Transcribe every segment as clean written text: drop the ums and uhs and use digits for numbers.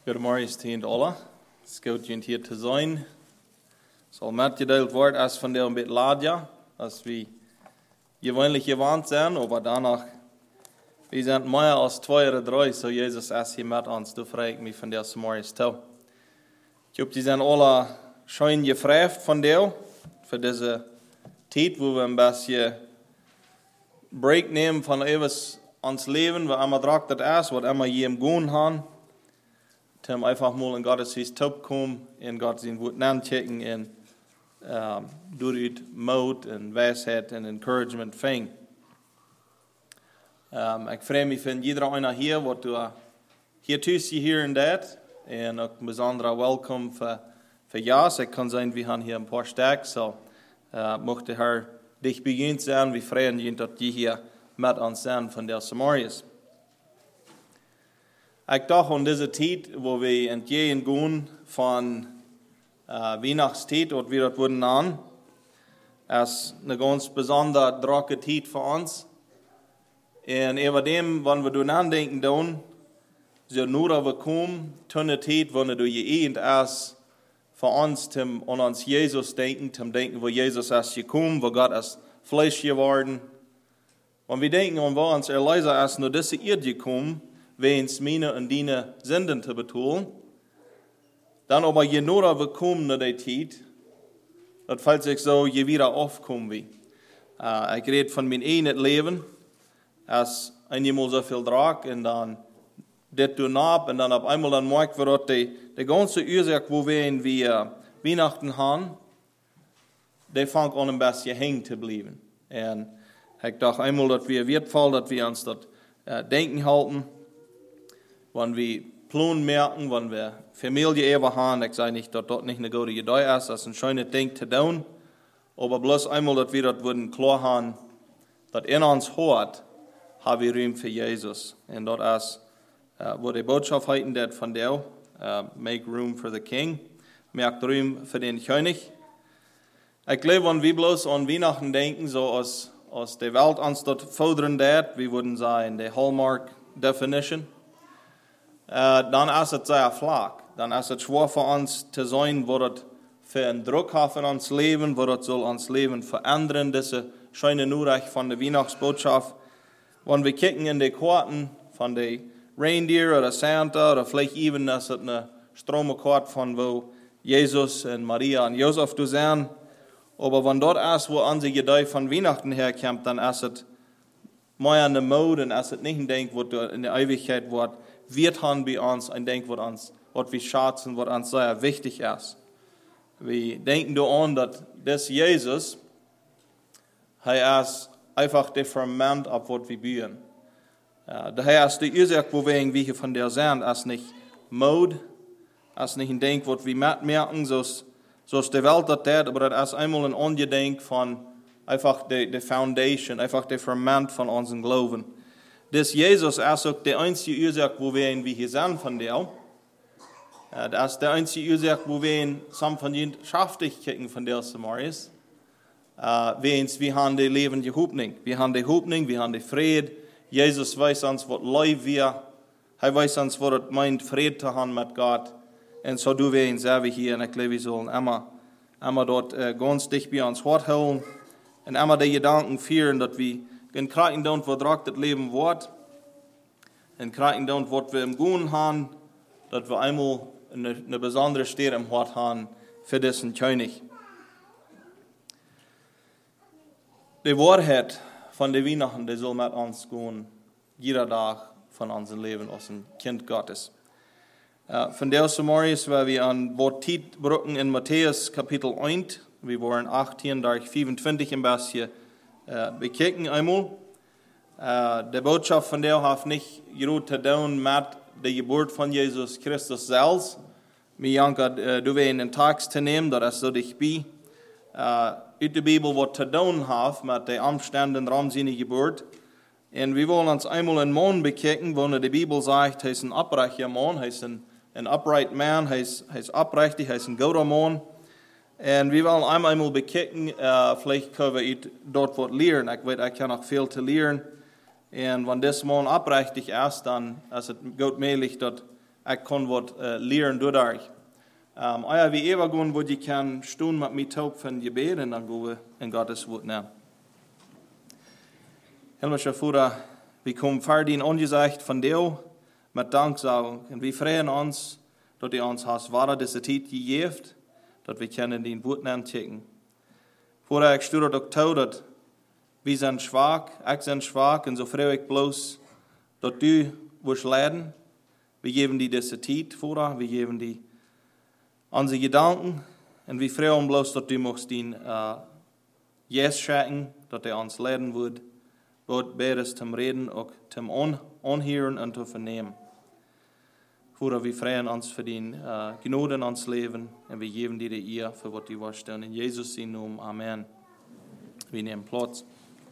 Goedemorgen tegen alle. Het is goed jullie hier te zijn. Het zal metgedeeld worden als van der een beetje later, als we gewöhnlich gewarnt zijn, aber danach, wir sind mehr als 2 oder 3, so Jesus ist hier mit uns, du fragst mich von der Morgens zu. Ich hoffe, die sind alle schön gefragt von dir, für diese Zeit, wo wir ein bisschen Break nehmen von etwas ans Leben, was immer draht das ist, was immer hier im Gehen haben. Tim einfach mal in Gottes Haus kommen, in Gott sein Wort nachchecken, und durch Mut und Weisheit und Encouragement fängt. Ich freue mich von jeder einer hier, was du hier tust, hier und dort. Und auch ein besonderer Willkommen für Jas. Ich kann sein, wir haben hier ein paar Stück, so möchte Herr dich beginnt sein. Wir freuen uns, dass die hier mit uns sind von der Samarias. Ich dachte an diese Zeit, wo wir entgegengehen von Weihnachtszeit, und wir das wurden an, als eine ganz besondere trockene Zeit für uns. Und über dem, wenn wir daran denken, dann, so nur wir kommen, eine Zeit, wenn du je erst für uns, an uns Jesus denken, zum Denken, wo Jesus ist gekommen, wo Gott ist Fleisch geworden. Wenn wir denken, und wo uns Elisa ist nur diese Erde gekommen, wens meine und deine Sünden zu betonen, dann aber je nur wir kommen nach der Zeit, das fällt sich so, je wieder aufkommen wie. Ich rede von meinem eigenen Leben, als einmal so viel Drag und dann das tun ab und dann auf einmal dann merkt wir, dass die ganze Ursache, wo wir Weihnachten haben, die fängt an ein bisschen hängen zu bleiben. Und ich dachte einmal, dass wir wertvoll, dass wir uns das denken halten, wenn wir Plan merken, wenn wir Familie haben. Ich sage nicht, dass das nicht eine gute Idee ist, das ist ein schönes Ding zu tun, aber bloß einmal, dass wir das würden klar haben, dass in uns Hort haben wir Raum für Jesus. Und das ist, wo die Botschaft heute das von dir, make room for the King, merkt Raum für den König. Ich glaube, wenn wir bloß an Weihnachten denken, so aus der Welt uns dort fordern, wir würden sagen, die Hallmark Definition, dann ist es sehr flach. Dann ist es schwer für uns zu sein, wo das für einen Druck hat in uns Leben, wo das soll uns Leben verändern, diese schöne Nachricht von der Weihnachtsbotschaft. Wenn wir kicken in die Karten von der Reindeer oder Santa oder vielleicht eben, das ist eine Stromkarte von wo Jesus und Maria und Josef du sind. Aber wenn dort ist, wo unsere Idee von Weihnachten herkommt, dann ist es mehr eine Mode und ist es nicht ein Denk, was in der Ewigkeit wird. Wir haben bei uns ein Denk, was wir schätzen, was uns sehr wichtig ist. Wir denken daran, dass das Jesus, er ist einfach der Ferment, auf was wir bauen. Daher ist die Ursache, wo wir irgendwie von der sind, ist nicht Mode, ist nicht ein Denk, was wir merken, so ist die Welt das, aber das ist einmal ein Angedenk von einfach der Foundation, einfach der Ferment von unserem Glauben. Das Jesus ist auch die einzige Ursache, wo wir hier sind von dir. Das ist die einzige Ursache, wo wir zusammen von den Schaftigkeiten von der Samarias. Wir haben die lebende Hoffnung. Wir haben die Hoffnung, wir haben die Friede. Jesus weiß uns, was Leib wir. Er weiß uns, was es meint, Friede zu haben mit Gott. Und so tun wir ihn selber hier. Und ich glaube, wir sollen immer dort ganz dicht bei uns Hort holen. Und immer die Gedanken führen, dass wir in Kraken dort, wo drauf das Leben wird, in Kraken dort, wo wir im Guten haben, dass wir einmal eine besondere Stelle im Hort haben für diesen König. Die Wahrheit von der Weihnachten, die soll mit uns gehen, jeder Tag von unserem Leben als ein Kind Gottes. Von der Samarias, weil wir an Wort Zeit brücken in Matthäus Kapitel 1, wir waren 18 durch 25 ein bisschen bekeken einmal. Die Botschaft von der hat nicht gerührt zu tun mit der Geburt von Jesus Christus selbst. Wir janken, du wirst einen Text zu nehmen, das ist so dich bei. Uit der Bibel, was zu tun hat mit den Umständen rund seiner Geburt. Und wir wollen uns einmal einen Mann bekeken, wo die Bibel sagt, er ist ein uprechter Mann, er ist ein upright man, er ist aufrichtig, er ist ein guter Mann. Und wir wollen einmal bekeken, vielleicht können wir dort was lernen. Ich weiß, ich kann noch viel zu lernen. Und wenn das Mann aufrichtig ist, dann ist es gut möglich, dass ich kann was lernen dadurch. Wie immer gehen, wo die kann Stunden mit mir taub von Gebet und dann gehen wir in Gottes Wort nehmen. Himmlischer Vater, wir kommen vor dir angesagt von dir mit Danksagung und wir freuen uns, dass du uns hast wahre diese Zeit gegeben, dass wir können den Wort entdecken. Vater, ich stehe doch zu, dass wir sind schwach, ich bin schwach und so freue ich bloß, dass du wirst leiden. Wir geben dir diese Zeit, Vater, wir geben dir unsere Gedanken und wir freuen uns bloß, dass du möchtest den Yes schenken, dass er uns leiden wird, beides zum Reden, auch zum Anhören und zu vernehmen. Vater, wir freuen uns für den Gnade in uns Leben und wir geben dir die Ehre für was du warst. In Jesus' Namen, Amen. Wir nehmen Platz.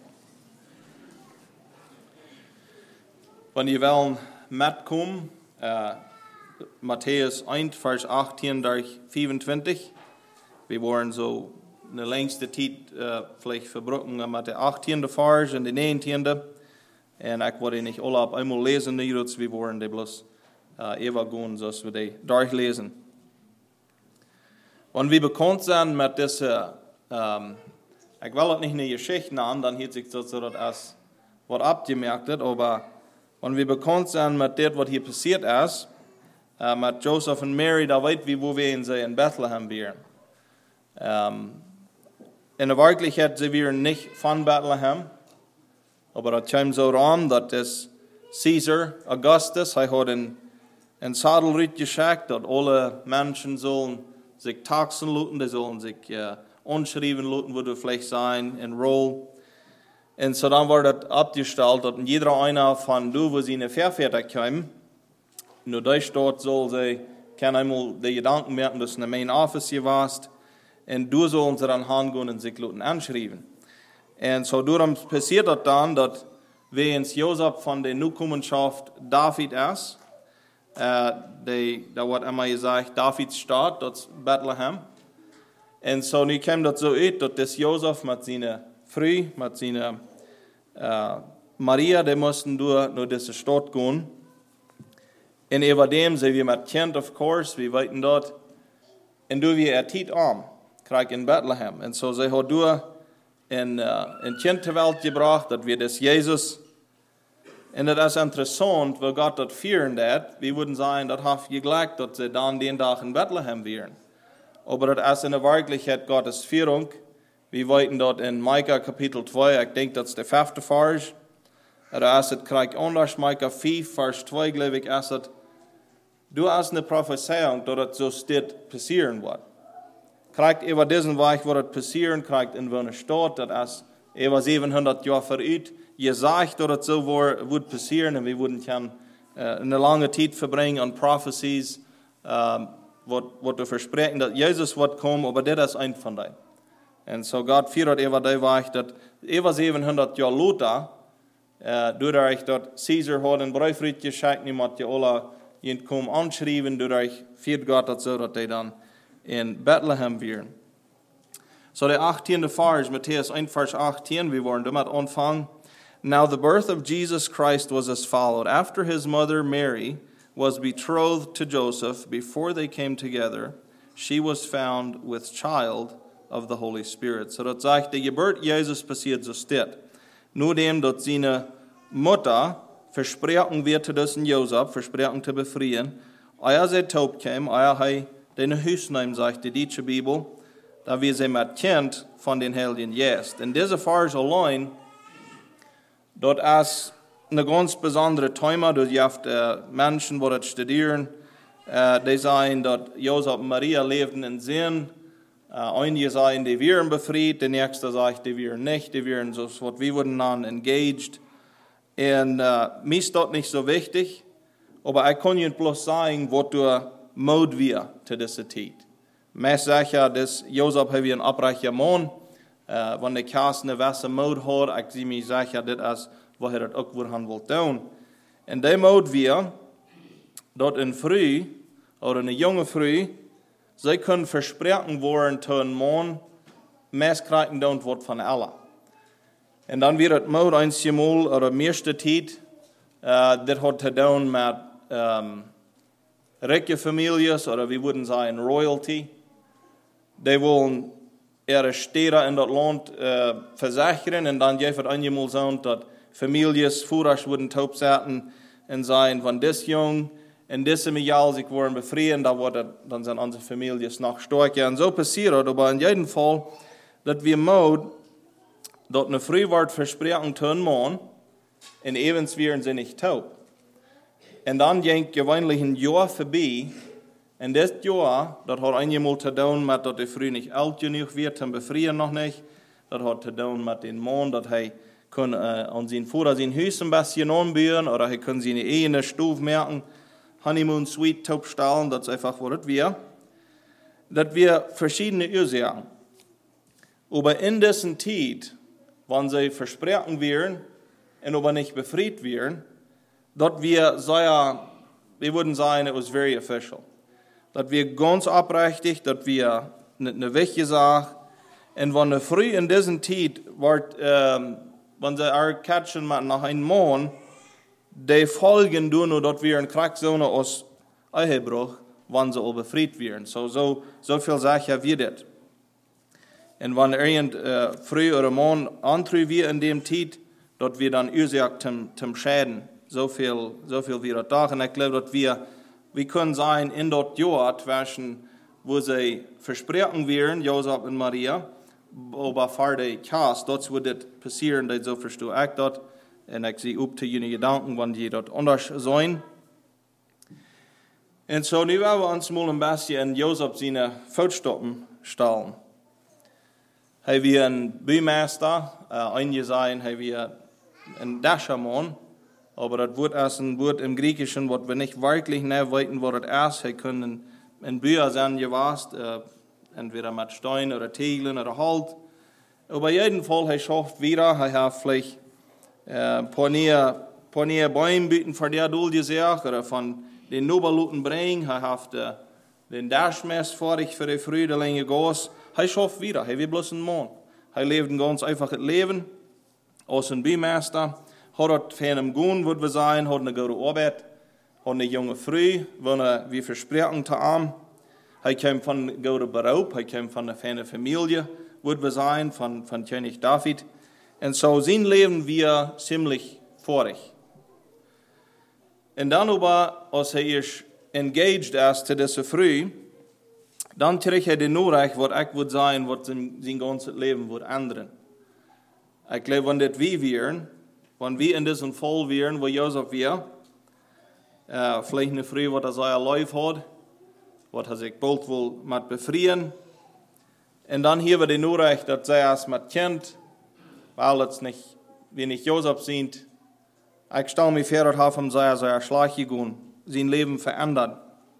Wenn ihr wollen mitkommen, Matthäus 1, Vers 18 durch 25. Wir wollen so eine längste Zeit vielleicht verbringen mit der 18. Vers und der 19. Und ich wollte nicht alle auf einmal lesen, wir wollen die bloß gehen, dass wir die durchlesen. Wenn wir bekannt sind mit dieser, ich will nicht eine Geschichte nennen, dann hört sich das so, dass was abgemerkt wird, aber wenn wir bekannt sind mit dem, was hier passiert ist, mit Joseph und Mary, da weit wie wo wir in Bethlehem wären. In der Wirklichkeit sind wir nicht von Bethlehem, aber das kam so ran, dass das Caesar Augustus, er hat einen Sadelritt geschickt, dass alle Menschen sollen sich taxen lassen, die sollen sich anschreiben lassen, würde vielleicht sein, in Roll. Und so dann war das abgestellt, dass jeder einer von du, wo sie eine Verfertig kam, nur da steht, soll sie, kann einmal die Gedanken merken, dass du in der Main Office hier warst, und du sollen sie dann hingehen und sich lassen anschreiben. Und so darum passiert das dann, dass während Josef von der Nachkommenschaft David ist, da wird immer gesagt, Davids Stadt, das ist Bethlehem. Und so nu kam das so aus, dass das Josef mit seiner Frau, mit seiner Maria, die mussten durch diese Stadt gehen. Und über dem sind wir mit Kind, of course, wir weiten dort. Und du wir Tiet arm, krieg in Bethlehem. Und so sie hat durch ein Kind zur Welt gebracht, dass wir das Jesus. Und das ist interessant, weil Gott das führen hat. Wir würden sagen, das hat geglaubt, dass sie dann den Tag in Bethlehem wären. Aber das ist in der Wirklichkeit Gottes Führung. Wir weiten dort in Micah Kapitel 2, ich denke, das ist der 5. Vers. Da ist es, krieg anders, Micah 5, Vers 2, glaube ich, ist es, du hast eine Prophezeiung, dass das so steht, passieren wird. Kriegt über diesen Weg, wo das passieren, kriegt in einer Stadt, das ist über 700 Jahre voraus, ihr sagt, dass das so wird passieren, und wir würden können eine lange Zeit verbringen an Prophecies, was du versprechen, dass Jesus wird kommen, aber das ist ein von denen. Und so Gott führt über den Weg, dass über 700 Jahre Luther, dadurch, dass Caesar hat einen Brief geschickt, niemand die alle kommen anschreiben, dadurch führt Gott das so, dass die dann in Bethlehem wären. So der 18. Vers, Matthäus 1, Vers 18, wir wollen damit anfangen. Now the birth of Jesus Christ was as followed. After his mother Mary was betrothed to Joseph, before they came together, she was found with child of the Holy Spirit. So das sagt, die Geburt Jesus passiert so steht. Nur dem, dass seine Mutter versprechen wird zu dessen Josef, versprechen zu befreien, als er taub kam, als den Hüsneim, sagt die deutsche Bibel, da wir sie mit Kind von den Heiligen Geist. In dieser Vers allein, dort ist eine ganz besondere Thema, du hast Menschen, die das studieren, die sagen, dass Josef und Maria lebten in Sinn. Einige sagen, die wären befreit, der nächste sagt, die wären nicht, die wären so, was wir würden nennen, engaged. Und mir ist das nicht so wichtig, aber ich kann Ihnen bloß sagen, was du Mode wir zu dieser Zeit. Meist sagt ja, dass Josef hat wie ein abreicher Mann, wenn der Kass eine weiße Mode hat, ich sehe mich sagen, das ist, was er das auch woran will tun. Und der Mode wir, dort in Früh, oder eine junge Früh, sie können versprechen worden zu einem Mann, meist kriegen das Wort von Allah. Und dann wird das Mode einmal, oder meiste Zeit, das hat zu tun mit reiche Familien, oder wir würden sagen Royalty, die wollen ihre Städte in das Land versichern und dann einfach einmal sagen, dass Familien vorher würden taub sein und sagen, wenn das jung in diesem Jahr sich wollen befreien, dann sind unsere Familien noch stärker. Und so passiert, aber in jedem Fall, dass wir mögen, dass eine Frühwort versprechen tun müssen, und evens wären sie nicht taub. Und dann ging gewöhnlich ein Jahr vorbei, und das Jahr, das hat einmal zu tun mit, dass die Früh nicht alt genug wird, zum Befreien noch nicht. Das hat zu tun mit dem Mann, dass er kann, an seinen Vater sein Haus ein bisschen anbauen, oder er kann seine eigene Stufe merken, Honeymoon Suite taub stellen, das ist einfach, was das wir. Dass wir verschiedene Ursachen. Aber in dieser Zeit, wenn sie versprechen werden, und aber nicht befreit werden, dass wir würden sagen, it was very official. Dass wir ganz abrechtig, dass wir eine wichtige Sache, und wenn früh in dieser Zeit wird, wenn sie catchen nach einem Monat, die Folgen tun, nur dass wir in Kriegszone aus Ehebruch, wenn sie auch befreit werden. So viel Sache wie das. Und wenn irgend früh oder morgen antreu wir in dem Zeit, dass wir dann Ursache zum Schäden, so viel wie das da. Und ich glaube, dass wir können sein, in dort Jahr zwischen, wo sie versprechen werden, Josef und Maria, aber vor der Chaos, dort wird das passieren, das so verstehe ich dort. Und ich sehe up zu jene Gedanken, wenn die dort anders sein. Und so, nu werden wir uns mal ein bisschen in Josef seine Fußstapfen stellen. Haben wir einen Bühmeister, eingesehen, haben wir einen Daschermann, aber das Wort ist ein Wort im Griechischen, was wir nicht wirklich nicht wissen, was das ist. Wir können in Bücher sein gewesen, entweder mit Stein oder Tegeln oder Halt. Aber jedenfalls, er schafft wieder, er hat vielleicht ein paar neue Bäume bieten für der Duld gesagt, oder von den Nobeluten bringen, er hat den Dashmess fertig für die Frühlinge Gas. Er schafft wieder, er will bloß ein Mann. Er lebt ein ganz einfaches Leben, als ein Bymeister, hat dort für einen Gun, würde wir sein, hat eine gute Arbeit, hat eine junge Früh, wenn wir versprechen zu ihm. Er kommt von einem guten Beruf, er kommt von einer feinen Familie, würde wir sein, von König David. Und so sein Leben wir ziemlich vorig. Und dann aber, als er ist engaged ist zu dieser Früh, dann kriegt er den Nachricht, was ich würde sein, was sein ganzes Leben wird ändern. Ich glaube, wenn das wir wären, wenn wir in diesem Fall wären, wo Josef wir, vielleicht eine Früh, was er sein Life hat, was er sich bald will mit befreien. Und dann hier wir den Nachricht, dass er es mit Kind, weil es nicht, wir nicht Josef sind. Ich stelle mir vor, dass er sehr schlecht gegangen, sein Leben verändert.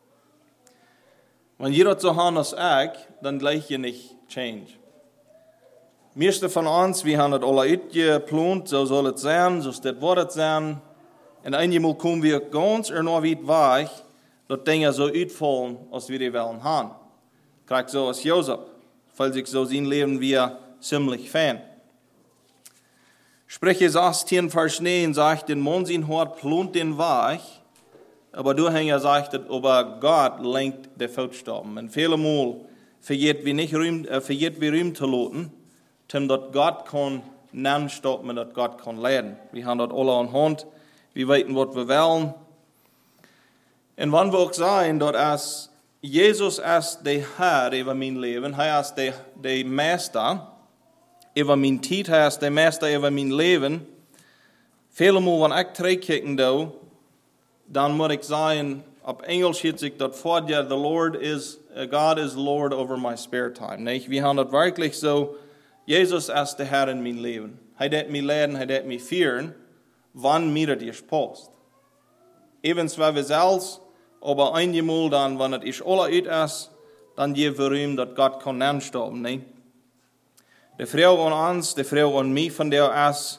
Wenn jeder so handelt als ich, dann gleich je nicht change. Meeste von uns, wir haben das alle geplant, so soll es sein, so wird es sein. Und einmal kommen wir ganz enorm weit weg, dass Dinge so uitfallen, als wir die wollen haben. Kriegt so als Josef, weil sich so sein Leben wir ziemlich fan. Sprüche 16, Vers 9 sagt, den Mann sein Hort plant den Weg, aber Durchhänger sagt, aber Gott lenkt die Fußstapfen. Und viele Mal vergeht wir Rühm zu lassen, dass Gott kann nennen stoppen, dass Gott kann leiden. Wir haben das alle an Hand, wir wissen, was wir wollen. Und wenn wir auch sagen, dass Jesus ist der Herr über mein Leben, er ist der Meister über mein Zeit, er ist der Meister über mein Leben. Viele Mal, wenn ich zurückkicken da, dann muss ich sagen, auf Englisch steht sich das vor, ja, God is Lord over my spare time. Nicht? Wir haben das wirklich so, Jesus ist der Herr in mein Leben. Er wird mich leiden, er wird mich führen, wann mir das passt. Eben zwar wir selbst, aber einmal dann, wenn es alle out ist, dann geben wir ihm, dass Gott kann anstoppen. Nicht? Die Frau an uns, die Frau an mich, von der ist,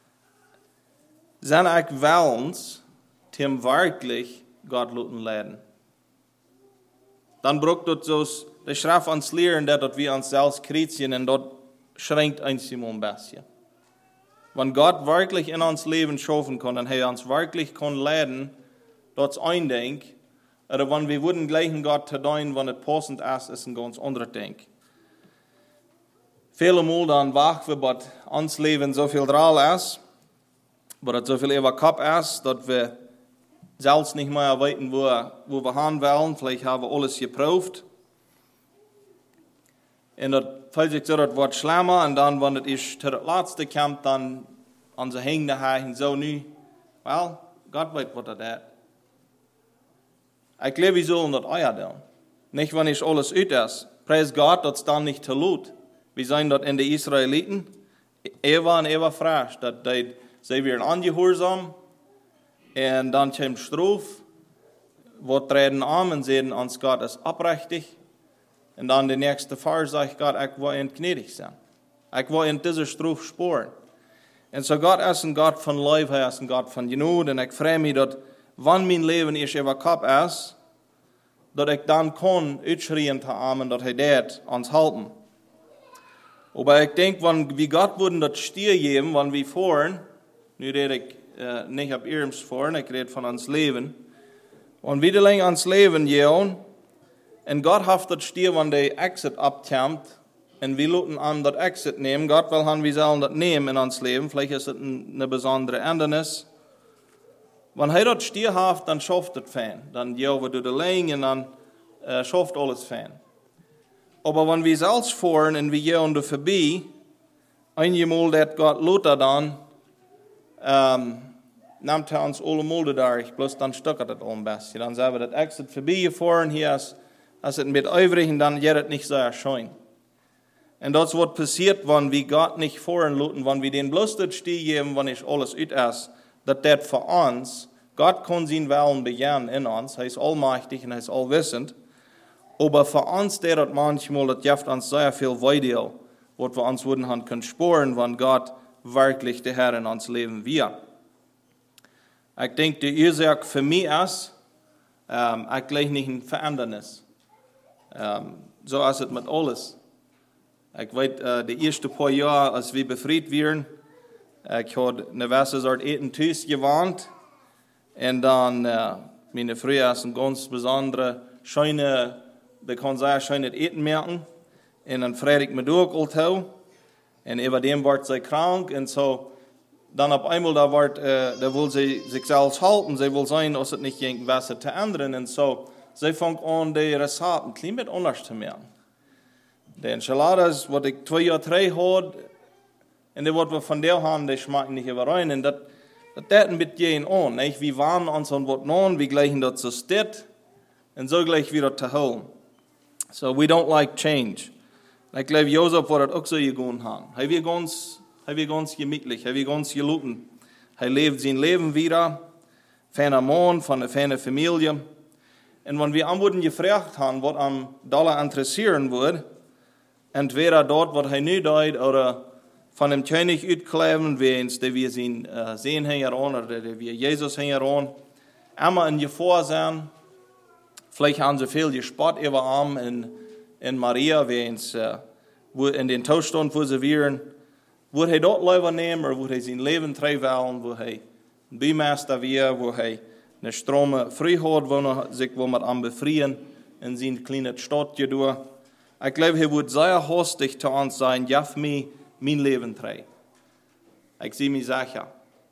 sind ich willens, dem wirklich Gott leiden. Dann braucht das so, die Schrift uns lehren, dass wir uns selbst kritieren und dort schränkt eins ein bisschen. Wenn Gott wirklich in uns Leben schaffen kann und er uns wirklich kann leiden, das ist ein Ding, Oder wenn wir würden gleichen Gott zu tun, wenn es passend ist ein ganz anderes Ding. Viele Mal dann wachen wir, dass uns Leben so viel dran ist, dass es so viel über Kopf ist, dass wir selbst nicht mehr wissen, wo wir hin wollen. Vielleicht haben wir alles geprüft. Und das fällt sich so, das wird schlimmer. Und dann, wenn es zu der letzte kommt, dann an sie hängen daheim so nie. Well, Gott weiß, was das ist. Ich glaube, wir sollen das auch tun. Nicht, wenn ich alles ut ist. Preis Gott, das dann nicht zu laut. Wir sehen das in den Israeliten. Und Eva frisch, dass sie werden angehorsam. Und dann kommt Straf. Wir treten an und sehen, uns Gott ist abrechtig. Und dann der nächste Vers sagt Gott, ich will ihn gnädig sein. Ich will in dieser Straf sporen. Und so Gott ist ein Gott von Liebe, er ist ein Gott von Genüge. Und ich freue mich, dass, wenn mein Leben ist über Kopf ist, dass ich dann kann ausschreien zu ihm, dass das uns halten. Aber ich denke, wenn wir Gott würden das Stier geben, wenn wir fahren, nu rede ich nicht ab ihrem fahren, ich rede von uns Leben, und wir länger ans Leben gehen, und Gott hat das Stier, wenn der Exit abkommt, und wir lassen an das Exit nehmen, Gott will haben, wir sollen das nehmen in uns Leben, vielleicht ist es eine besondere Ändernis. Wenn er das Stier hat, dann schafft es fein. Dann gehen wir durch die Länge und dann schafft alles fein. Aber wenn wir selbst fahren und wir gehen da vorbei, einmal, dass Gott Luther dann, nimmt er uns alle Mulde durch, bloß dann stockert es ein bisschen. Dann sagen wir, das Exit vorbeigefahren, hier ist es mit übrig und dann geht es nicht so schön. Und das wird passiert, wenn wir Gott nicht fahren lassen, wenn wir den bloß das Stier geben, wenn ich alles ut ist, dass das für uns, Gott kann seinen Willen bejahen in uns, er ist allmächtig und er ist allwissend, aber für uns, der das manchmal, das gibt uns sehr viel Weide, was wir uns würden haben können spüren, wenn Gott wirklich der Herr in uns Leben wird. Ich denke, die Ursache für mich ist, ich gleich nicht ein Verändernis. So ist es mit alles. Ich weiß, die ersten paar Jahre, als wir befreit waren, ich habe eine gewisse Art Eten-Tüß gewohnt. Und dann, meine Frau ist ein ganz besonderer, schöne, die kann sehr schönes Eten merken. Und dann freue ich mich durch, und über dem wird sie krank. Und so, dann auf einmal, da will sie sich selbst halten. Sie will sein, dass es nicht irgendwas zu ändern. Und so, sie fängt an, die Rezepte ein klein bisschen anders zu merken. Die Enchiladas, was ich 2 oder 3 hatte, und die, was wir von der haben, die schmecken nicht überein. Und das ein bisschen an. Nicht? Wir waren uns an was non, wir gleichen das so steht, und so gleich wieder zu holen. So, we don't like change. Ich glaube, Josef war das auch so gegangen haben. Er war ganz gemütlich, er war ganz gelitten. Er lebt sein Leben wieder, feiner Mann, von einer feinen Familie. Und wenn wir am gefragt haben, was am Dollar interessieren würde, entweder dort, was er nicht tut, oder von dem König uitkleven, wie wir ihn sehen hängen oder wie wir Jesus hängen, einmal in Gefahr sein. Vielleicht haben sie viel gespott über Arm in Maria, wie in den Todstand, wo sie wären. Würde er dort Leben nehmen, oder würde er sein Leben treiben, wo er ein Beimeister wäre, wo er eine Strome frei hat, wo er sich mit am befreien in seine kleine Stadt durch. Ich glaube, er würde sehr hastig zu uns sein, jaff mir mein Leben treiben. Ich sehe mich sicher.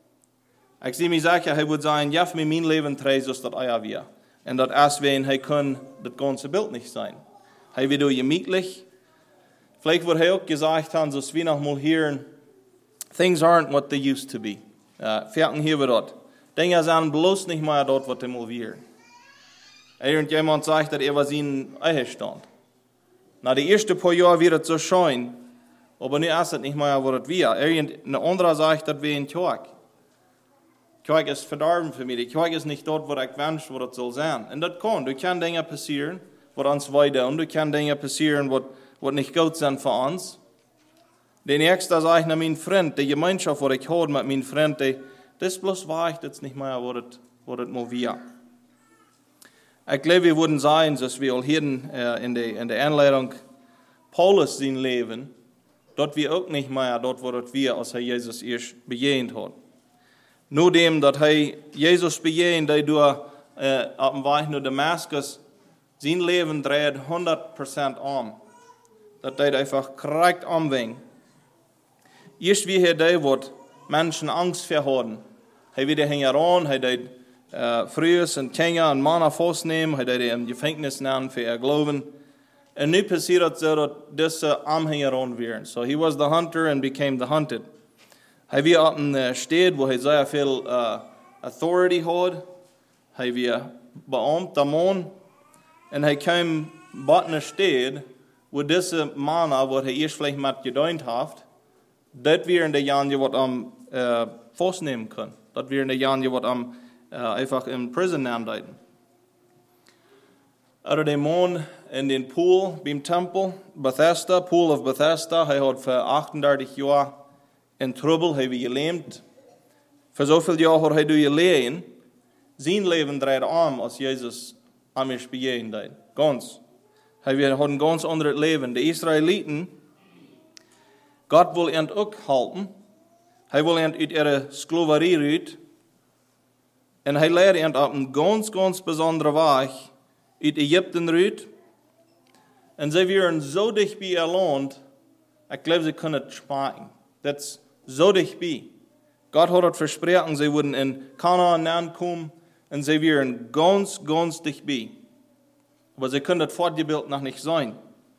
Er würde sagen, jaff mir mein Leben treiben, so ist das euer wir. Und das erst wenn er kann das ganze Bild nicht sein. Er wird gemütlich. Vielleicht wird er auch gesagt haben, so wie noch mal hören, things aren't what they used to be. Fertig hier wird dort. Dinge sind bloß nicht mehr dort, was sie mal wären. Irgendjemand sagt, dass was ihnen eingestand. Na, die ersten paar Jahre wird es so schön, aber nicht erst nicht mehr, was es wird. Eine andere sagt, dass wir in Kirche. Kirche ist verdorben für mich. Die Kirche ist nicht dort, wo ich wünsche, wo es soll sein. Und das kann. Du kann Dinge passieren, was uns weiter, und du kann Dinge passieren, was nicht gut sind für uns. Der nächste sagt, na, mein Freund, die Gemeinschaft, die ich habe mit meinem Freund, das bloß war ich jetzt nicht mehr, was es mal wird. Ich glaube, wir würden sagen, dass wir all hier in der Anleitung Paulus sein Leben, dort wir auch nicht mehr dort, wo wir, als Jesus erst bejahend hat. Nur dem, dass Jesus bejahend, der durch auf dem Weg nach Damaskus, sein Leben dreht 100% um. Das dreht einfach korrekt umwegen. Erst wie er da wird, Menschen Angst vor haben. Er wieder hängen ran, er deed früher und Kinder und Männer festnehmen, er deed im Gefängnis nehmen für ihr Glauben. Und nu passiert es so, dass diese Anhänger ran werden. So he was the hunter and became the hunted. Er war auf einer Stadt, wo er sehr viel Authority hat. Er war Beamter Mann. Und er kam bei einer Stadt, wo diese Männer, wo er erst vielleicht mit gedient hat, das wären die Jahre, die am festnehmen können. Das wären die Jahre, die am einfach in Prison nehmen. Oder der Mann in den Pool beim Tempel, Bethesda, Pool of Bethesda, er hat für 38 Jahre in Trouble, er war gelähmt. Für so viele Jahre hat er gelegen. Sein Leben dreht als Jesus am ist begegnet hat. Ganz. Er hat ein ganz anderes Leben. Die Israeliten, Gott will ihn auch halten. Er will ihn aus ihrer Sklaverei raus. Und er lehrt ihn auf einen ganz, ganz besonderen Weg aus Ägypten raus. Und sie waren so dicht bei ihr Land, ich glaube, sie können es sparen. Das ist so dicht bei. Gott hat versprochen, sie würden in Kanaan ankommen und sie waren ganz, ganz dicht bei. Aber sie können das fortgebildet noch nicht sein.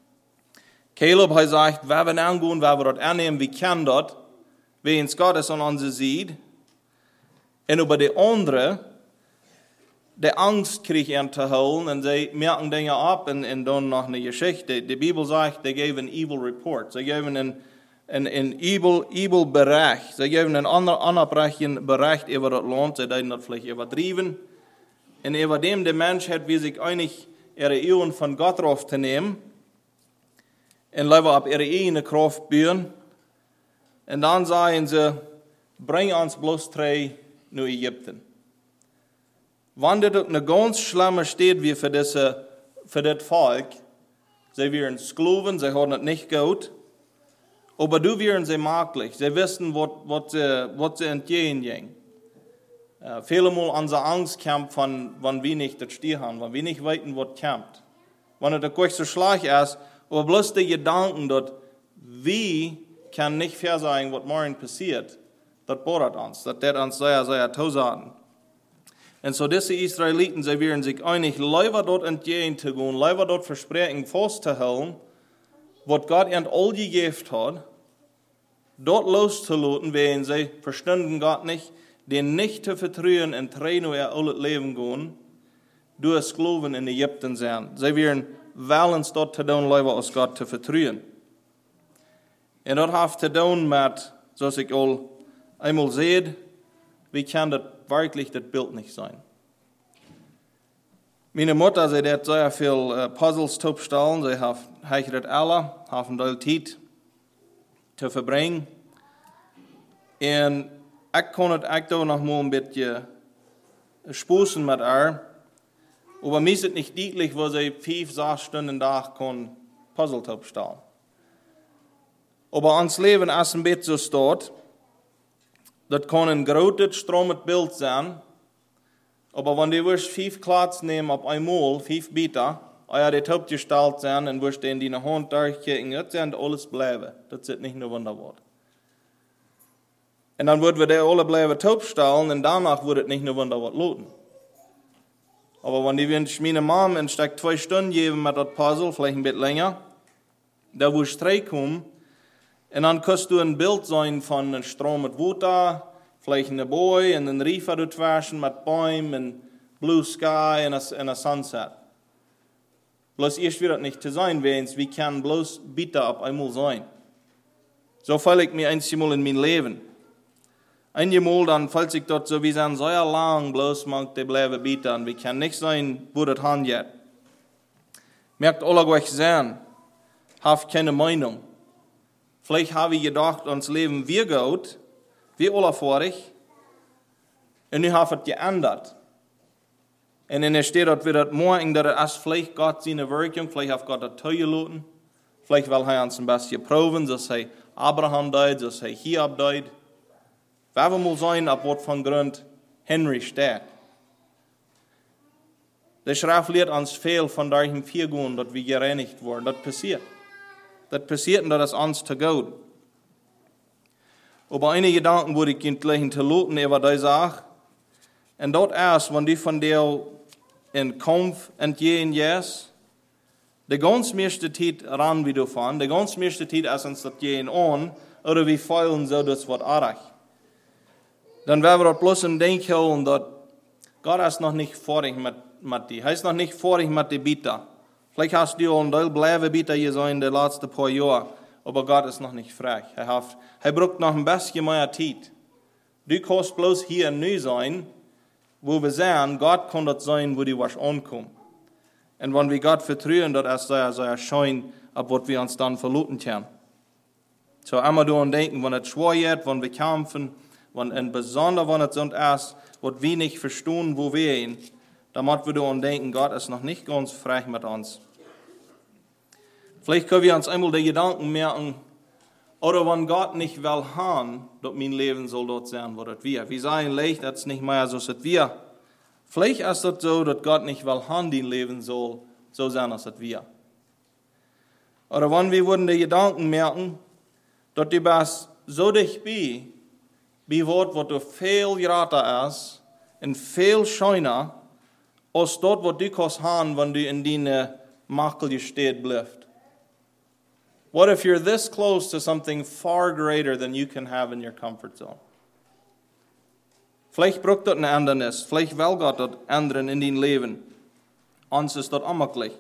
Caleb hat gesagt, wer wir angehen, wer wir dort annehmen, wir kennen dort, wie uns Gott ist an unserer Seite. Und über die andere, die Angst kriegt ihn zu holen und sie merken Dinge ab und dann noch eine Geschichte. Die Bibel sagt, sie geben evil report. Sie geben einen evil Bericht. Sie geben einen unabbrechen Bericht über das Land. Sie werden das vielleicht übertrieben. Und über dem der Mensch hat, wie sich eigentlich ihre Ehren von Gott aufzunehmen und lieber auf ihre eigene Kraft bauen. Und dann sagen sie, bring uns bloß 3 nach Ägypten. Wenn das eine ganz schlimme Stadt wie für das Volk, sie wären Sklaven, sie haben es nicht gut, aber du wären sie maglich, sie wissen, was sie entgegengehen. Viele Mal unsere Angst kämpft, wenn wir nicht das Stier haben, wenn wir nicht wissen, was kämpft. Wenn es wirklich so schlecht ist, aber bloß die Gedanken, dass wir kann nicht fair sein, was morgen passiert, das bohrt uns, das wird uns sehr, sehr tausaten. Und so diese Israeliten, sie werden sich eigentlich lieber dort entgegenzugehen, lieber dort Versprechen festzuhalten, was Gott ihnen all gegeben hat, dort loszulassen, wenn sie verstanden Gott nicht, den nicht zu vertrauen und trainen ihr alles Leben gehen, durch Sklaven in Ägypten sein. Sie werden wählen, dort zu tun, lieber als Gott zu vertrauen. Und das hat zu tun mit, so ich all einmal sehe, wie kann das wirklich das Bild nicht sein. Meine Mutter, sie hat sehr viel Puzzles aufstellen, sie hat das alle, haben viel Zeit zu verbringen. Und ich kann es auch noch mal ein bisschen spußen mit ihr, aber mir ist es nicht deutlich, wo sie 5-6 Stunden Tag kann Puzzle aufstellen. Aber ans Leben ist ein bisschen so steht, das kann ein großes, stromes Bild sein, aber wenn die 5 Klats nehmen auf einmal, 5 Bieter, euer die aufgestellt sind und wirst in die Hand durchkicken, das sind alles bleiben. Das ist nicht nur Wunderwort. Und dann würden wir die alle bleiben aufstellen und danach würde es nicht nur Wunderwort looten. Aber wenn die meine Mom in 2 Stunden geben mit das Puzzle, vielleicht ein bisschen länger, da wo Streik kommen, und dann kannst du ein Bild sein von einem Strom mit Wasser, vielleicht eine Boy und ein Riefer dazwischen mit Bäumen und Blue Sky und ein Sunset. Bloß erst wird das nicht zu sein, wie kann bloß bitte auf einmal sein. So fall ich mir einmal in mein Leben. Einmal dann fällt sich dort so wie sein sehr lang, bloß mag die bleiben bitte und wir kann nicht sein, wo das handelt. Merkt alle euch sein, habt keine Meinung. Vielleicht habe ich gedacht, uns Leben wir gut, wie alle vorig, und nu habe ich es geändert. Und dann steht dort wieder morgen, dass es vielleicht Gott seine Wirkung, vielleicht hat Gott das zugelassen, vielleicht will er uns ein bisschen proben, dass er Abraham deut, dass er Hiob deut. Wer will mal sein, ab was von Grund Henry steht. Der Schrift lehrt uns viel von dahin Viergehen, dass wir gereinigt wurden. Das passiert. Das passiert und das ist uns zu gut. Aber einige Gedanken würde ich gleich zu loten über die Sache. Und dort erst, wenn die von dir in Kampf entgehen yes, die ganz meiste Zeit ran wie du fahren, die ganz meiste Zeit ist uns das gehen an, oder wir feilen so das Wort arach. Dann werden wir dort bloß im Denken holen, dass Gott ist noch nicht vorig mit dir. Er ist noch nicht vorig mit dir Bieter. Vielleicht hast du ein Teil bleiben Bieter hier sein die letzten paar Jahre, aber Gott ist noch nicht frech. Er braucht noch ein bisschen mehr Zeit. Du kannst bloß hier neu sein, wo wir sehen, Gott kann das sein, wo die was ankommt. Und wenn wir Gott vertrauen, dass es so erscheint, ab was wir uns dann verluten können. So einmal daran denken, wenn es schwer wird, wenn wir kämpfen, und besonders wenn es so ist, was wir nicht verstehen, wo wir sind, dann müssen wir daran denken, Gott ist noch nicht ganz frech mit uns. Vielleicht können wir uns einmal die Gedanken merken, oder wenn Gott nicht will haben, dass mein Leben soll dort sein, wo das wir. Wir sagen leicht, das ist nicht mehr so, als wir. Vielleicht ist es so, dass Gott nicht will haben, dein Leben soll so sein, als wir. Oder wenn wir würden die Gedanken merken, dass du bist so dicht bei Wort, was du viel grater ist und viel schöner, als dort, was du kannst haben, wenn du in deine Makel gesteht bleibst. What if you're this close to something far greater than you can have in your comfort zone? Vielleicht braucht das eine Ändernis. Vielleicht will Gott das ändern in dein Leben. Uns ist das unmöglich.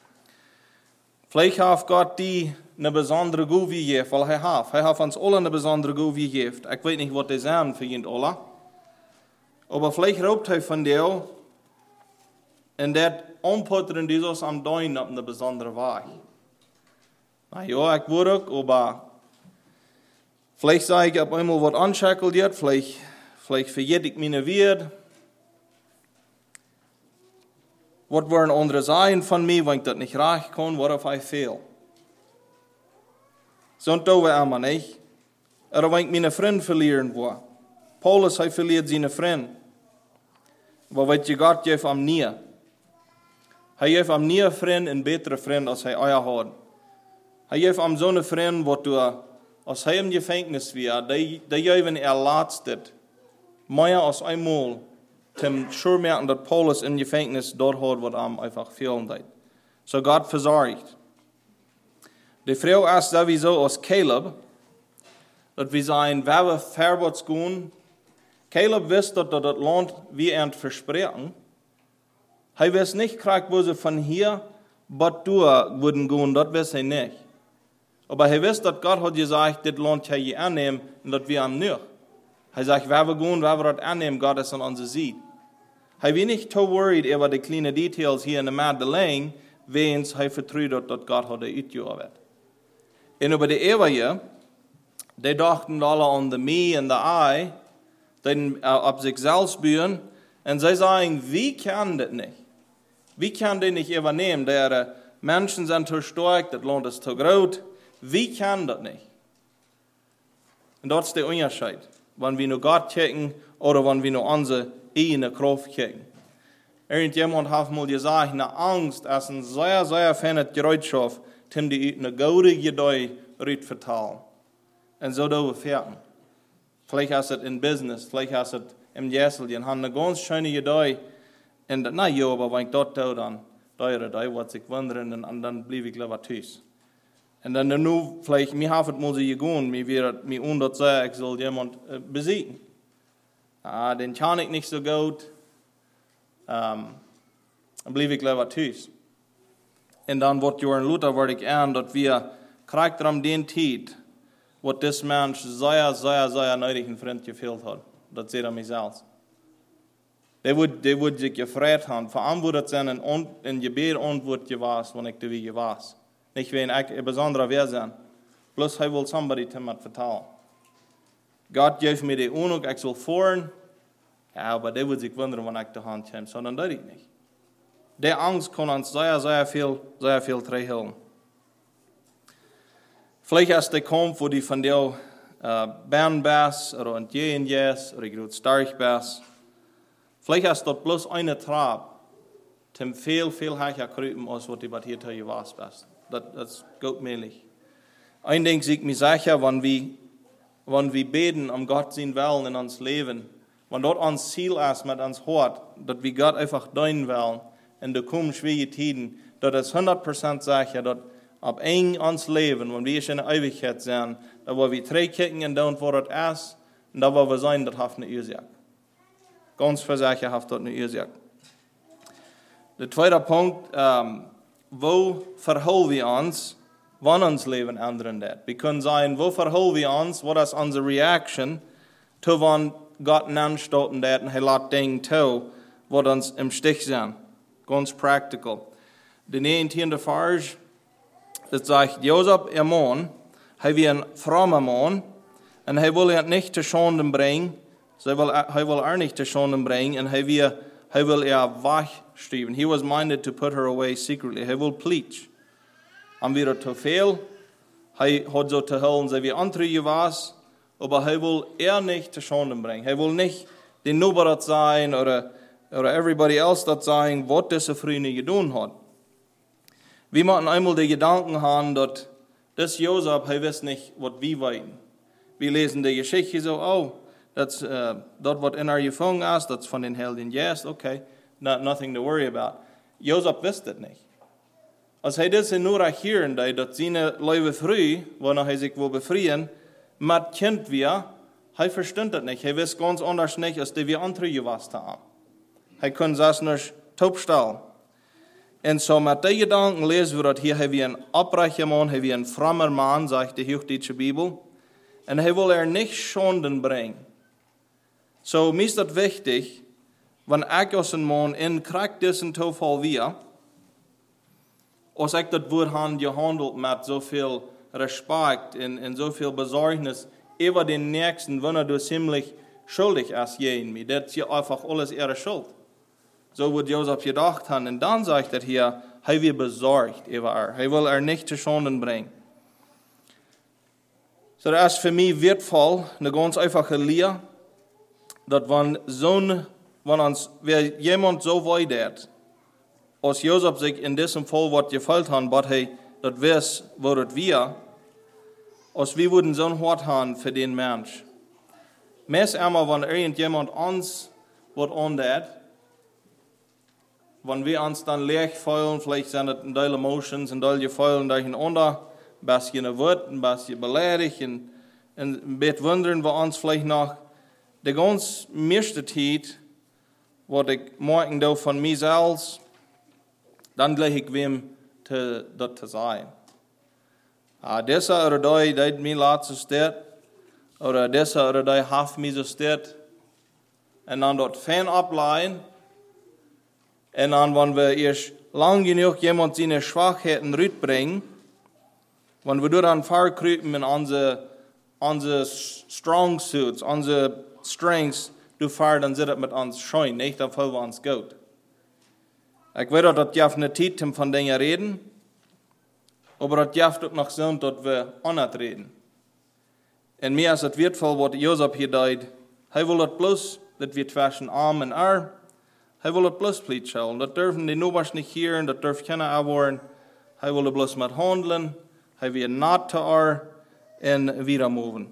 Vielleicht hat Gott die eine besondere Gabe gegeben, weil er hat uns alle eine besondere Gabe gegeben. Ich weiß nicht, was die sagen für ihn alle. Aber vielleicht raubt er von dir und der anputtern dieses am Dein auf eine besondere Weise. Na ja, ich würde auch, aber vielleicht sage ich, ob einmal was anschackelt wird, vielleicht verjährt ich meine Wert. Was wollen andere sagen von mir, wenn ich das nicht reich kann, what if I fail? So tun wir einmal nicht. Oder wenn ich meine Freunde verlieren will. Paulus, verliert seine Freunde. Aber weißt du, Gott gibt ihm nie. Er gibt ihm nie einen Freund, einen besseren Freund, als er euer hat. Er gibt ihm so einen Freund, wo du, als er im Gefängnis war, der geben erlatstet, mehr als einmal, zum Schurmerken, dass Paulus im Gefängnis dort hat, was ihm einfach fehlen hat. So Gott versorgt. Die Frau ist sowieso aus Caleb, dass wir sagen, wer wir vorwärts gehen. Caleb wusste, dass das Land wie er versprechen. Er weiß nicht, wo sie von hier bis durch würden gehen, das weiß er nicht. Aber er wusste, dass Gott hat gesagt, das Land kann ich annehmen und das wir am nicht. Er sagt, wer wir gehen, wer wir das annehmen, Gott ist an unserer Seite. Er war nicht so worried über die kleinen Details hier in der Madeleine, wenn er vertraut, dass Gott hat ausgearbeitet. Und über die Ewige, die dachten alle an die Me und die I, die auf sich selbst bauen, und sie sagen, wie kann das nicht? Wie kann die nicht übernehmen? Die Menschen sind zu stark, das Land ist zu groß. Wie kann das nicht? Und das ist der Unterschied, wenn wir nur Gott kicken oder wenn wir nur unsere eigene Kraft kicken. Irgendjemand hat mal gesagt, eine Angst ist ein sehr, sehr feines Gerätschaft, um die eine gute Gedei vertalen. Und so da wir fertig. Vielleicht ist es in Business, vielleicht ist es im Jessel, die haben eine ganz schöne Gedei. Und na ja, aber wenn ich dort tue, dann wird sich wundern und dann bleibe ich lieber tschüss. Und dann nur, vielleicht, mir hat es mal so gegangen, mir wird mir unter sagen, ich soll jemand besiegen. Den kann ich nicht so gut. Dann bleibe ich lieber tschüss. Und dann wird Johann Luther ich an, dass wir kriegt den Zeit, wo das Mensch sehr, sehr, sehr nötig einen Freund gefehlt hat. Das sieht er mich selbst. Der wird sich gefreut haben. Vor allem würde es sein, ein Gebet Antwort gewesen, wenn ich da wie gewesen. Nicht wenn ich ein besonderer Wer sein. Bloß er will somebody damit vertrauen. Gott gibt mir die Unung, ich soll fahren. Ja, aber der wird sich wundern, wenn ich die Hand komme. Sondern das ich nicht. Der Angst kann uns sehr, sehr viel treiben. Vielleicht ist der Kampf, wo die von dir Bern bist, oder entgehen yes, oder gut stark bist. Vielleicht ist das bloß eine Trab, Tim viel höher krüpen, als was die hier zu was bist. Das ist gut möglich. Ein Ding sieht mir sicher, wenn wir beten, Gott sein Willen in uns Leben, wenn dort uns Ziel ist mit uns Hort, dass wir Gott einfach deinen Willen in der kommen schwierige Tiden, das ist 100% sicher, dass ab eng uns Leben, wenn wir in der Ewigkeit sind, da wo wir drei kicken und dann wo das ist, und da wo wir sein, das hat eine Ursache. Ganz versichert hat das eine Ursache. Der zweite Punkt, wo verholen wir uns, wann uns Leben ändern wird. Wir können sagen, wo verholen wir uns, was ist unsere Reaction, zu wann Gott anstoßen wird und lässt Dinge zu, wo uns im Stich sind. Ganz praktisch. Der 19. Vers, das sagt, Josef, ihr Mann, er will ein frommer Mann, und er will ihn nicht zu Schanden bringen, er will nicht zu Schanden bringen, und er will ihr wegschreiben. He was minded to put her away secretly. Er will pleach. Und wieder zu viel, er hat so zu hören, so wie andere was, aber er will nicht zu Schanden bringen. Er will nicht den Nuberat sein oder everybody else das sein, was diese Freunde getan hat. Wir müssen einmal die Gedanken haben, dass das Josef, er weiß nicht, was wir wollen. Wir lesen die Geschichte so, das was in er gefangen ist, das von den Helden, yes, okay, nothing to worry about. Josef wusste das nicht. Als er das nur hören, dass seine Leute früh, wonach er sich will befreien, mit Kind wir, er versteht das nicht. Er weiß ganz anders nicht, als die wir andere gewusst haben. Er kann das nicht taubstellen. Und so mit den Gedanken lesen wir, dass hier haben wir einen abreicher Mann, haben wir einen frommer Mann, sagt die Hochdeutsche Bibel. Und er will nicht Schanden bringen. So, mir ist das wichtig, wenn ich als ein Mann in Krieg diesen Zufall wir, als ich das Wort habe gehandelt mit so viel Respekt und so viel Besorgnis über den Nächsten, wenn du ziemlich schuldig ist gegen mich. Das ist ja einfach alles ihre Schuld. So wird Josef gedacht haben. Und dann sagt er hier, er wird besorgt über er will nicht zu Schanden bringen. So, das ist für mich wertvoll, eine ganz einfache Lehre, dass wenn jemand so weit ist, als Josef sich in diesem Fall was gefällt hat, was er das weiß, wo das wir, als wir würden so ein Wort haben für den Mensch. Meist einmal, wenn irgendjemand uns was andert, wenn wir uns dann leer fühlen, vielleicht sind es ein Teil Emotions, ein Teil Gefühlen durcheinander, ein bisschen Wort, ein bisschen beleidigt, und ein bisschen wundern wir uns vielleicht noch. Die ganz meiste Zeit, was ich morgen da von mir selbst, dann gleich ich wem das zu sein. Dieser oder die hat mir laat so steht, oder dieser oder die hat mir so steht, und dann dort Fan ableihen, und dann, wenn wir erst lang genug jemand seine Schwachheiten rüberbringen, wenn wir dann verkrüpen in unsere Strong Suits, unsere Strengths, dann sieht das mit uns schön, nicht? Dann fühlen wir uns gut. Ich weiß, dass wir eine Zeit von Dingen reden, aber das darf auch noch sein, dass wir anders reden. Und mir ist es wertvoll, was Josef hier sagt. Er will das bloß, dass wir zwischen Arm und Arm, er will das bloß pleitscheln. Das dürfen die Nobers nicht hören, das dürfen keiner erwarten. Er will das bloß mit handeln, er will nicht zu Arm und wieder moven.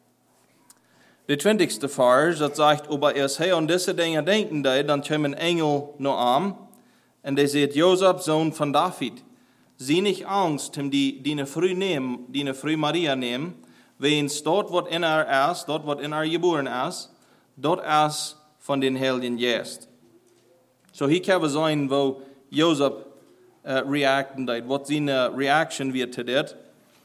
Der 20. Vers, das sagt, aber erst er an diese Dinge denken, dann kommen Engel noch an, und der sagt, Josef, Sohn von David, sieh nicht Angst, die früh Maria nehmen, wenn es dort, was in er ist, dort, was in er geboren ist, dort ist von den Helden jest. So hier kann wir sehen, wo Josef reacten, was seine Reaction wird zu das,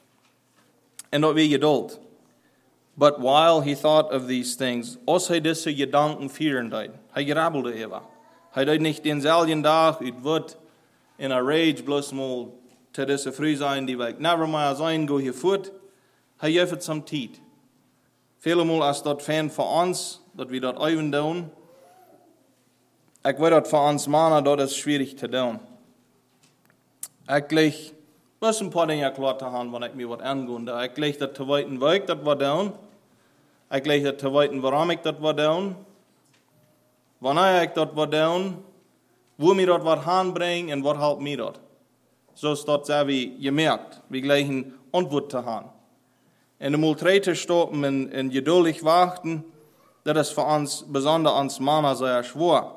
und dort wie Geduld. But while he thought of these things, als er diese Gedanken führen, er grabelte über. Er hat nicht denselben Tag, es wird in a rage bloß mal zu dieser Früh sein, die wir never mal sein, go hier fort. Er gibt some Zeit. Viele Mal ist das Fan für uns, dass wir das öfen tun. Ich weiß, dass für uns Männer das ist schwierig zu tun. Ich gleich, was ein paar Dinge klar zu haben, wenn ich mir was angehen. Ich gleich das zu weiten, weil ich das war tun. Ich gleich das zu weiten, warum ich das war tun. Wanneer ich das war tun, wo mir dort was anbringen und was halt mir dort. So ist dort sehr wie gemerkt, wie gleich eine Antwort zu haben. Und im Ultrete stoppen und geduldig warten, das ist für uns, besonders uns Männer, sehr schwer.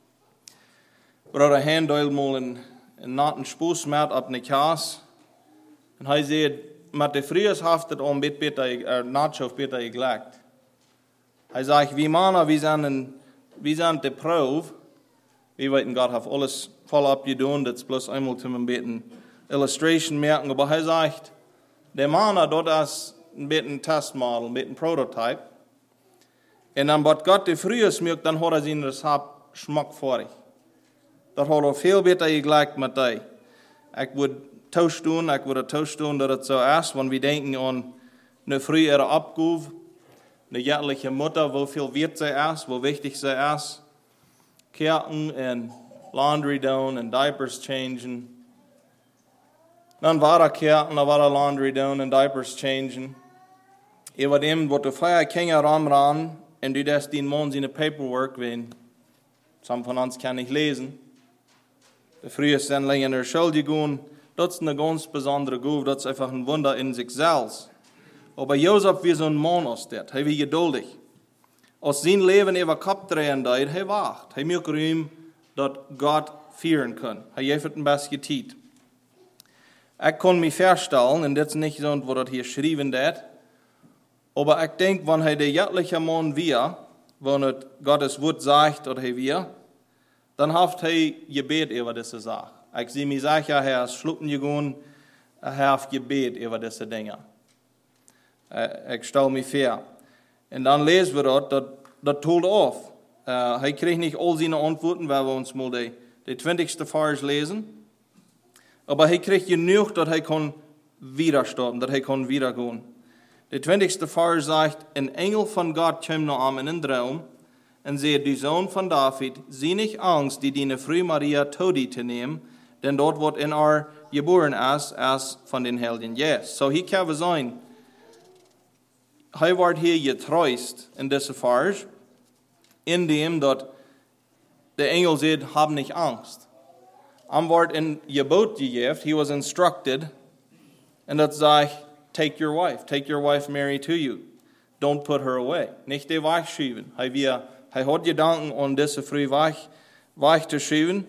Bruder Handel mal einen natten Spuss mit auf eine Kasse. Und er sagt, mit der Frühjahrshaft um Natschaft bitte gelegt. Er sagt, wie Männer, wir sind die Probe. Wir wissen, Gott hat alles voll abgetan, das ist bloß einmal zum ein bisschen Illustration merken. Aber er sagt, der Männer, das ist ein bisschen Testmodel, ein bisschen Prototype. Und dann, was Gott die Frühjahrs merkt, dann hat seinen Rezept Schmack vor sich. Dat had al veel beter gelegt met die. Ik würde tausch doen, dat het zo is, want we denken aan een frühere Abgabe, eine jährliche Mutter, wo viel wert sie ist, wo wichtig sie ist. Kerken und Laundry down und Diapers changen. Dann war er Kerken, dann war er Laundry down und Diapers changen. Über dem, wo du vorher Kinder ran, und du das den Mann seine Paperwork, wenn some von uns kann nicht lesen. Der frühe Sendling in der Schule gehen, das ist eine ganz besondere Gabe, das ist einfach ein Wunder in sich selbst. Aber Josef wie so ein Mann aus das, er war geduldig. Aus sein Leben über Kopf drehen, er wacht. Er möchte ihm, dass Gott führen kann. Er hat ein bisschen Zeit. Ich kann mich vorstellen, und das ist nicht so, wo das hier geschrieben wird, aber ich denke, wenn er der göttliche Mann wir, wenn es Gottes Wort sagt oder wir, dann hat er Gebet über diese Sache. Ich sehe mich sicher, er ist schlucken gegangen, er hat Gebet über diese Dinge. Ich stelle mich vor. Und dann lesen wir dort, das tut auf. Er kriegt nicht all seine Antworten, weil wir uns mal die 20. Vers lesen. Aber er kriegt genug, dass er kann wieder stoppen, dass er kann wieder gehen. Der 20. Vers sagt, ein Engel von Gott kommt noch an in den Traum und sagt, die Sohn von David, sieh nicht Angst, die deine Frau Maria Todi zu nehmen, denn dort wird in ihr geboren als von den Helden Jesus. So hier kann es sein, er wird hier getreust in dieser Vers, indem dort der Engel sagt, hab nicht Angst. Am wird in Gebot gegeben, he was instructed, und das sagt, take your wife Mary to you. Don't put her away. Nicht die wegschieben. Er hat Gedanken an diese Früh weich zu schieben.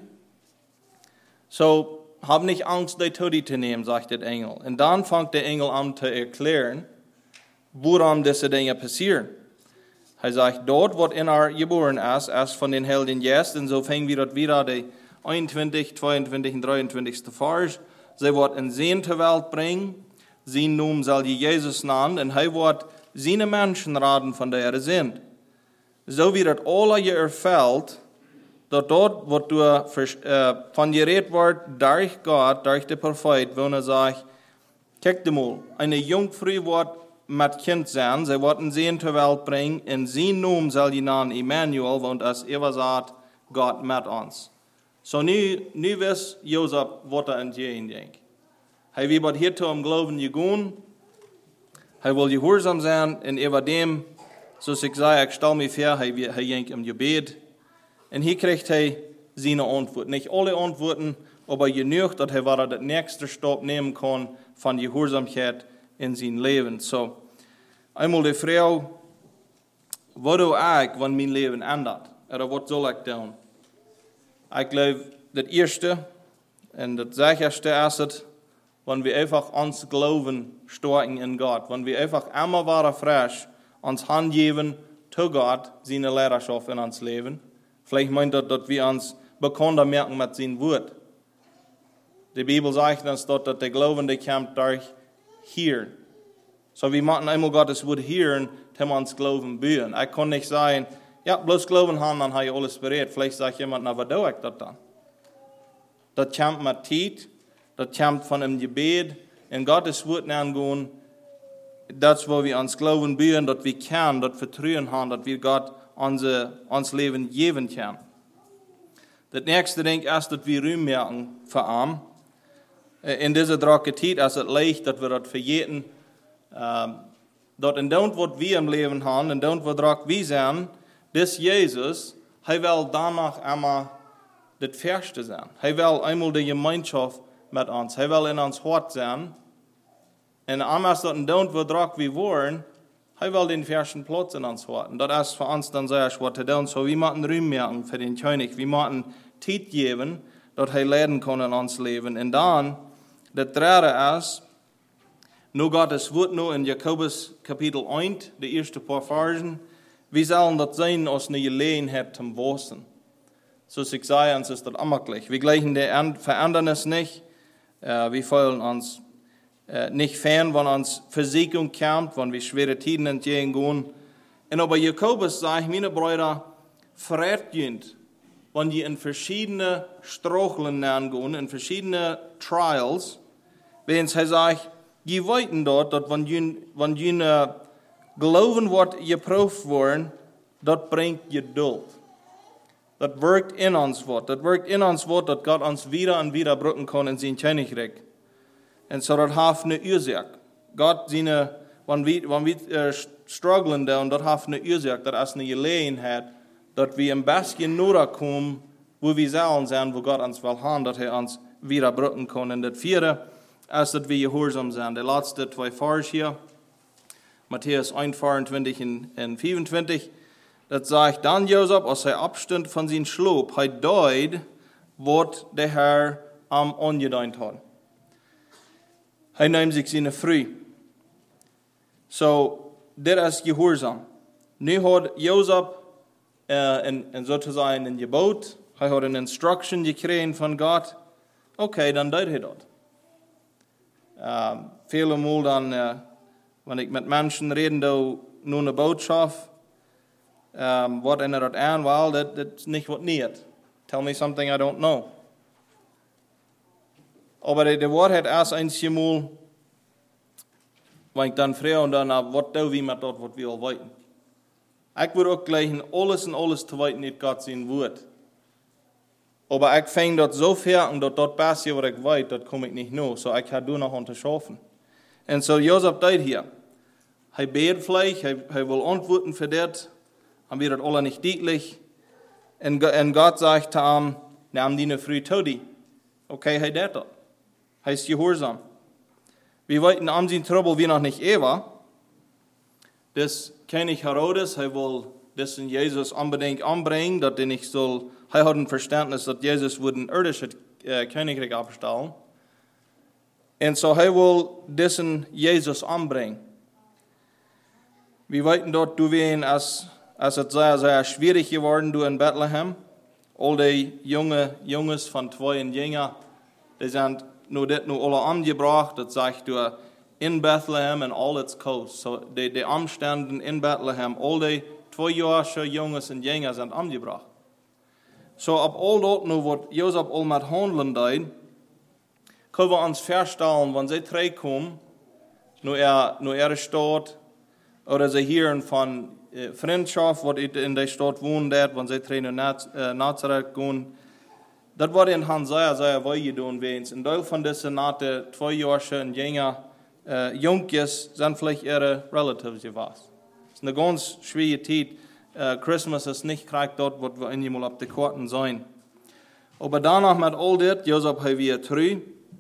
So, hab nicht Angst, die Todi zu nehmen, sagt der Engel. Und dann fängt der Engel an zu erklären, woran diese Dinge passieren. Er sagt, dort, wo in ihr geboren ist, erst von den Helden jetzt, und so fängt wir dort wieder die 21, 22 und 23. Vers. Sie wird in Sehen zur Welt bringen. Sein Namen soll Jesus nennen, und er wird seine Menschen raten, von der er sind. So wird das alle je erfüllt, dass dort, wo du von geredet wird, durch Gott, durch den Prophet, wo er sagt, guck dir mal, eine Jungfrau wird mit Kind sein, sie wird ein Sehen zur Welt bringen, und sein Namen soll die nennen Emmanuel, und als er sagt, Gott mit uns. So nu weiß Josef, was er entgegen. Er wird hier zum Glauben gegangen. Er will gehorsam sein. Und über dem, so ich sage, ich stelle mich vor, er ging im Gebet. Und hier kriegt er seine Antworten. Nicht alle Antworten, aber genug, dass er den nächsten Stopp nehmen kann von Gehorsamkeit in sein Leben. So, einmal die Frau, was tue ich, wenn mein Leben ändert? Oder was soll ich tun? Ich glaube, das Erste und das Sicherste ist, wenn wir einfach uns Glauben stärken in Gott, wenn wir einfach immer wieder frisch uns Hand geben zu Gott, seine Lehrerschaft in uns Leben. Vielleicht meint das, dass wir uns bekannter merken mit seinem Wort. Die Bibel sagt uns dort, dass der Glaubende kommt durch Hören. So wir müssen einmal Gottes Wort hören, dann uns Glauben bauen. Ich kann nicht sagen, ja, bloß Glauben haben, dann habe ich alles bereit. Vielleicht sagt jemand, na, was tue ich das dann? Das kommt mit Zeit, das kommt von einem Gebet, in Gottes Wort angehen. Das, wo wir uns Glauben bauen, dass wir können, das Vertrauen haben, dass wir Gott uns Leben geben können. Das nächste Ding ist, dass wir Ruhm merken für ihn. In dieser drake Zeit ist es leicht, dass wir das vergeten, dass in dem, was wir im Leben haben, in dem, was wir sind, das Jesus, er will danach immer das Färste sein. Er will einmal die Gemeinschaft mit uns. Er will in uns Hort sein. Und anders dat don't we drak wie wollen, er will den färsten Platz in uns Hort. Und das ist für uns dann sehr schwer zu tun. So, wir müssen Raum machen für den König. Wir müssen Zeit geben, dass er leiden kann in uns Leben. Und dann, das dritte ist, nur Gottes Wort nur in Jakobus Kapitel 1, die ersten paar Versen, wie sollen das sein, als eine Gelegenheit zum Wachsen? So ich sage, uns ist das immer gleich. Wir gleichen der Verändernis nicht. Wir fühlen uns nicht fern, wenn uns Versiegung kommt, wenn wir schwere Zeiten entgegengehen. Und aber Jakobus sagt, meine Brüder, verrätjend, wenn ihr in verschiedene Strocheln gehen, in verschiedene Trials, wenn er sagt, je weiten dort, dass wenn ihr glauben, was geprüft worden, das bringt Geduld. Das wirkt in uns was. Das wirkt in uns was, dass Gott uns wieder und wieder brücken kann in sein Königreich. Und so das hat eine Ursache. Gott, wenn wir strugglen da, und das hat eine Ursache, das ist eine Gelegenheit, dass wir im besten nur kommen, wo wir sollen sein, wo Gott uns will haben, dass er uns wieder brücken kann. Und das vierte ist, dass wir gehorsam sind. Die letzten zwei Verse hier, Matthäus 1, 24 und 25, das sagt, dann Josef, als er abstand von seinem Schlaf, er deut, was der Herr am angedient hat. Er nimmt sich seine Früh. So, das ist Gehorsam. Nu hat Josef sozusagen ein Gebot, er hat eine Instruction gekriegt von Gott. Okay, dann deut er das. Viele Mal dann, wenn ich mit Menschen rede, da nur eine Botschaft, what in it an, well, that's nicht was nicht. Tell me something I don't know. Aber der Wort hat erst einzig Mal, wenn ich dann frage und dann, was tun wir mit dort, was wir all weiten. Ich würde auch gleich alles und alles zu weiten, nicht Gott sein Wort. Aber ich fange dort so fer und dort besser, was ich weiß, dort komme ich nicht nur. So ich habe noch unterschaffen. Und so Josef deut hier. Er betet vielleicht, er will antworten für das. Haben wir das alle nicht deutlich. Und Gott sagt zu ihm, nimm deine Früh Todi. Okay, er deut das. Er ist gehorsam. Wir wollten am sein Trouble wie noch nicht Eva. Das König Herodes, er will das in Jesus unbedingt anbringen, dass er nicht soll, er hat ein Verständnis, dass Jesus würde ein irdisches Königreich abstellen. Und so er will das in Jesus anbringen. Wir wollten dort, du wen, als es sehr, sehr schwierig geworden, du in Bethlehem. All die Jungs von 2 Jünger, die sind nur alle angebracht, das sagt du, in Bethlehem and all its coast. So die Umstände in Bethlehem, all die 2-jährige Jungs und Jünger sind angebracht. So ab all dort nur, was Josef all mit handeln deed, können wir uns feststellen, wenn sie drei kommen, nur er Stadt, oder sie hören von Freundschaft, was in der Stadt wohnt, wenn sie drei nach Nazareth gehen, das war in Hand sehr, sehr weit tun, wenn ein Teil von diesen 2-jährigen Jünger, Junkies, sind vielleicht ihre Relatives gewesen. Es ist eine ganz schwierige Zeit. Christmas ist nicht gleich dort, wo wir einmal auf die Karten sein. Aber danach mit all das, Josef hat wieder treu.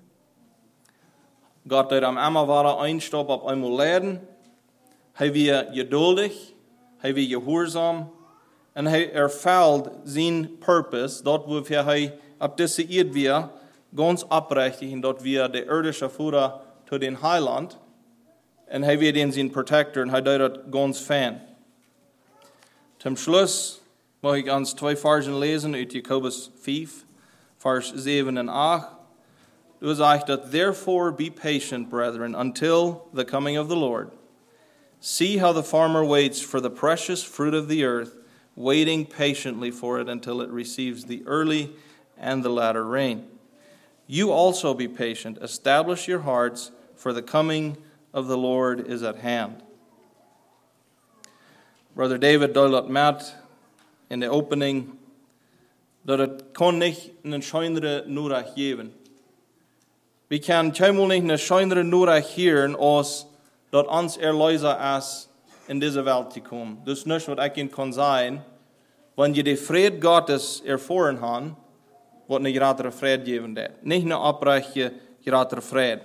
Gott hat am einmal war ein Stopp auf einmal lernen. Er war geduldig, er war gehorsam und er erfüllt seinen Purpose, dort wo er ab dieser Erde wir ganz abrechtig, dort wir der irdische Führer zu den Heiland und er wird in sein Protector und er dort ganz Fan. Zum Schluss möchte ich uns 2 Versen lesen aus Jakobus 5, Vers 7 und 8. Du sagst, therefore be patient, brethren, until the coming of the Lord. See how the farmer waits for the precious fruit of the earth, waiting patiently for it until it receives the early and the latter rain. You also be patient, establish your hearts, for the coming of the Lord is at hand. Brother David dealt met in der opening dat het kon nicht een schönere Nurach geben. Wir können keinmal nicht eine schönere Nurach hören, als dat uns Erlöser ist, in diese Welt zu kommen. Das ist nicht, was ich Ihnen kann sagen. Wenn ihr die Friede Gottes erfahren habt, wat een grotere vrede geven dat. Niet een oprechte grotere vrede.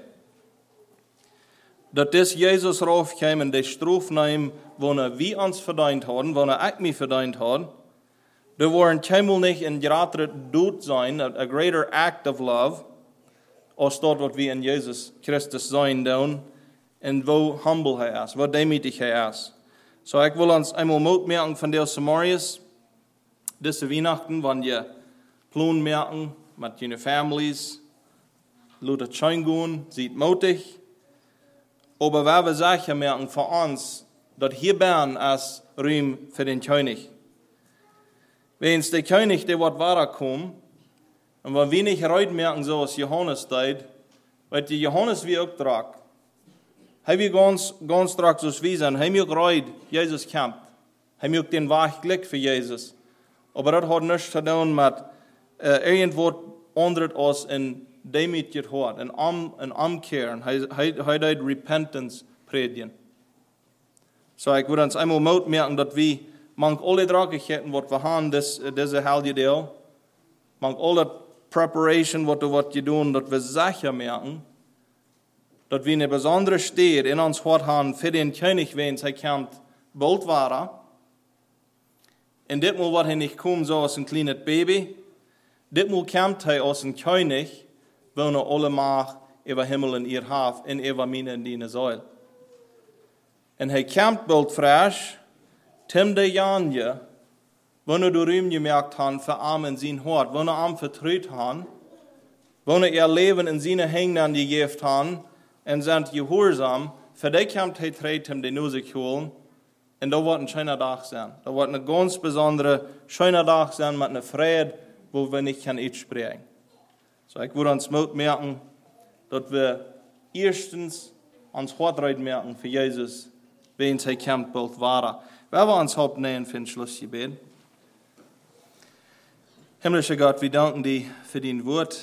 Dat is Jezus raufgekomen en de straf nemen, wanneer we ons verdiend hadden, wanneer ik mij verdiend had. Er waren helemaal niet een grotere dood zijn, a greater act of love, als dat wat we in Jezus Christus zijn doen, en hoe humble hij is, hoe demütig hij is. So ik wil ons eenmaal moed merken van deze Marius, deze Weihnachten, wanneer je plan merken met je families, laat het schön gaan, ziet moedig. Aber waar we zeggen merken voor ons, dat hier ben als ruim voor den König. Wens de König, der wordt wahrer kommen, und wenn wir nicht reut merken, so als Johannes deed, weil die Johannes wie auch trag. Hij wie ganz straks zoals wir zijn, hij ook reut, Jesus kämpft. Hij ook den Weg Glück für Jesus. Aber das hat nichts zu tun mit irgendwas anderes als ein demütiges Hort, ein Umkehren. Hij deed Repentance predigen. So ich würde uns einmal Mut merken, dass wir manch alle Dragigkeiten, was wir haben, diese halbe Deel, manch alle Preparation, was wir tun, dass wir sicher merken, dass wir eine besondere Stelle in uns Hort haben für den König, wenn er kommt, bald war. Und ditmal wird er nicht kommen so als ein kleines Baby, ditmal kommt er als ein König, wenn er alle Macht über Himmel und ihr Haft und über meine und deine soll. Und er kommt bald frisch, Tim de Janje, wenn er Rühm gemerkt hat, für Arme in sein Hort, wenn er Arm vertraut hat, wenn er ihr Leben in seine Hände gegeben hat, und sind gehorsam, für die kommt er tret ihm die Musik holen, und da wird ein schöner Tag sein. Da wird ein ganz besonderer, schöner Tag sein mit einer Freude, wo wir nicht sprechen. So, ich würde uns Mut merken, dass wir erstens uns Hortreit merken für Jesus, wenn er kommt, bald war. Wer wir uns hauptnehmen für den Schlussgebet? Himmlischer Gott, wir danken dir für dein Wort.